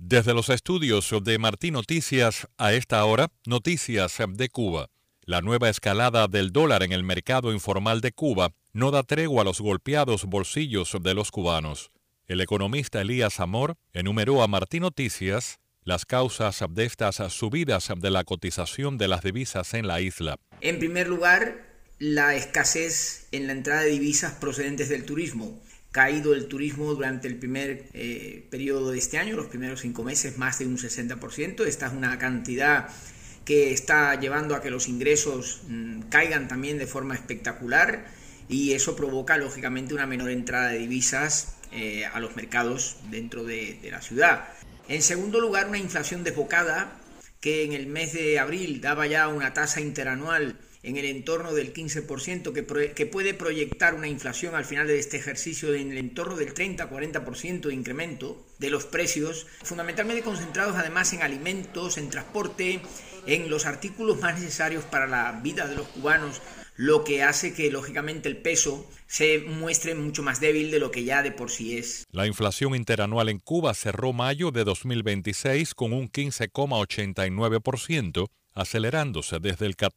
Desde los estudios de Martí Noticias, a esta hora, noticias de Cuba. La nueva escalada del dólar en el mercado informal de Cuba no da tregua a los golpeados bolsillos de los cubanos. El economista Elías Amor enumeró a Martí Noticias las causas de estas subidas de la cotización de las divisas en la isla. En primer lugar, la escasez en la entrada de divisas procedentes del turismo. Caído el turismo durante el primer periodo de este año, los primeros 5 meses, más de un 60%. Esta es una cantidad que está llevando a que los ingresos caigan también de forma espectacular, y eso provoca lógicamente una menor entrada de divisas a los mercados dentro de la ciudad. En segundo lugar, una inflación desbocada que en el mes de abril daba ya una tasa interanual en el entorno del 15%, que puede proyectar una inflación al final de este ejercicio en el entorno del 30-40% de incremento de los precios, fundamentalmente concentrados además en alimentos, en transporte, en los artículos más necesarios para la vida de los cubanos, lo que hace que lógicamente el peso se muestre mucho más débil de lo que ya de por sí es. La inflación interanual en Cuba cerró mayo de 2026 con un 15,89%, acelerándose desde el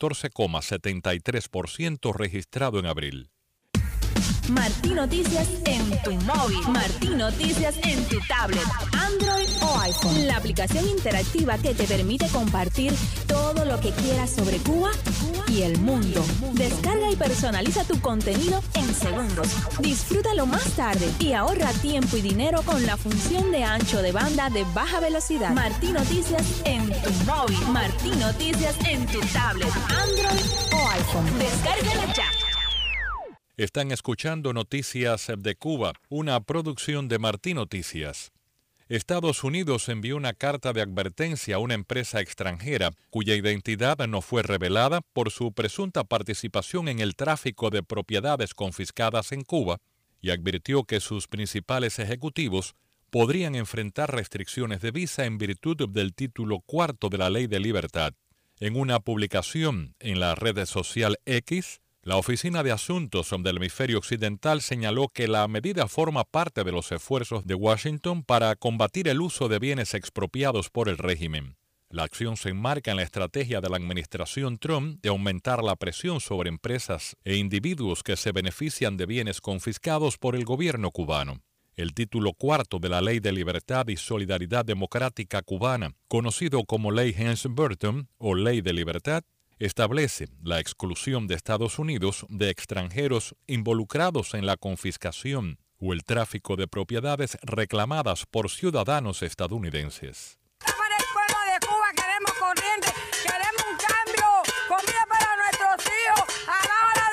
14,73% registrado en abril. Martí Noticias en tu móvil, Martí Noticias en tu tablet, Android o iPhone. La aplicación interactiva que te permite compartir todo lo que quieras sobre Cuba y el mundo. Descarga y personaliza tu contenido en segundos. Disfrútalo más tarde y ahorra tiempo y dinero con la función de ancho de banda de baja velocidad. Martí Noticias en tu móvil, Martí Noticias en tu tablet, Android o iPhone. Descárgala ya. Están escuchando Noticias de Cuba, una producción de Martí Noticias. Estados Unidos envió una carta de advertencia a una empresa extranjera cuya identidad no fue revelada por su presunta participación en el tráfico de propiedades confiscadas en Cuba, y advirtió que sus principales ejecutivos podrían enfrentar restricciones de visa en virtud del título 4 de la Ley de Libertad. En una publicación en la red social X, la Oficina de Asuntos del Hemisferio Occidental señaló que la medida forma parte de los esfuerzos de Washington para combatir el uso de bienes expropiados por el régimen. La acción se enmarca en la estrategia de la administración Trump de aumentar la presión sobre empresas e individuos que se benefician de bienes confiscados por el gobierno cubano. El título 4 de la Ley de Libertad y Solidaridad Democrática Cubana, conocido como Ley Helms-Burton o Ley de Libertad, establece la exclusión de Estados Unidos de extranjeros involucrados en la confiscación o el tráfico de propiedades reclamadas por ciudadanos estadounidenses. Para el pueblo de Cuba queremos corriente, queremos un cambio, comida para nuestros hijos, abajo la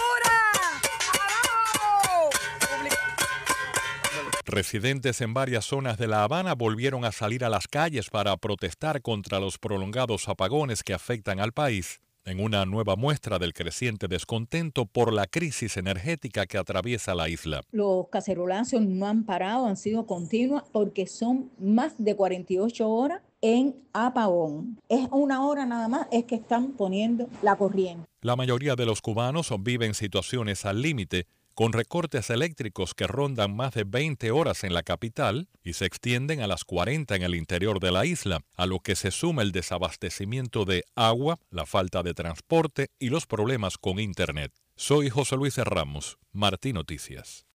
dictadura, abajo. Residentes en varias zonas de La Habana volvieron a salir a las calles para protestar contra los prolongados apagones que afectan al país, en una nueva muestra del creciente descontento por la crisis energética que atraviesa la isla. Los cacerolazos no han parado, han sido continuos porque son más de 48 horas en apagón. Es una hora nada más, es que están poniendo la corriente. La mayoría de los cubanos viven situaciones al límite, con recortes eléctricos que rondan más de 20 horas en la capital y se extienden a las 40 en el interior de la isla, a lo que se suma el desabastecimiento de agua, la falta de transporte y los problemas con Internet. Soy José Luis Ramos, Martí Noticias.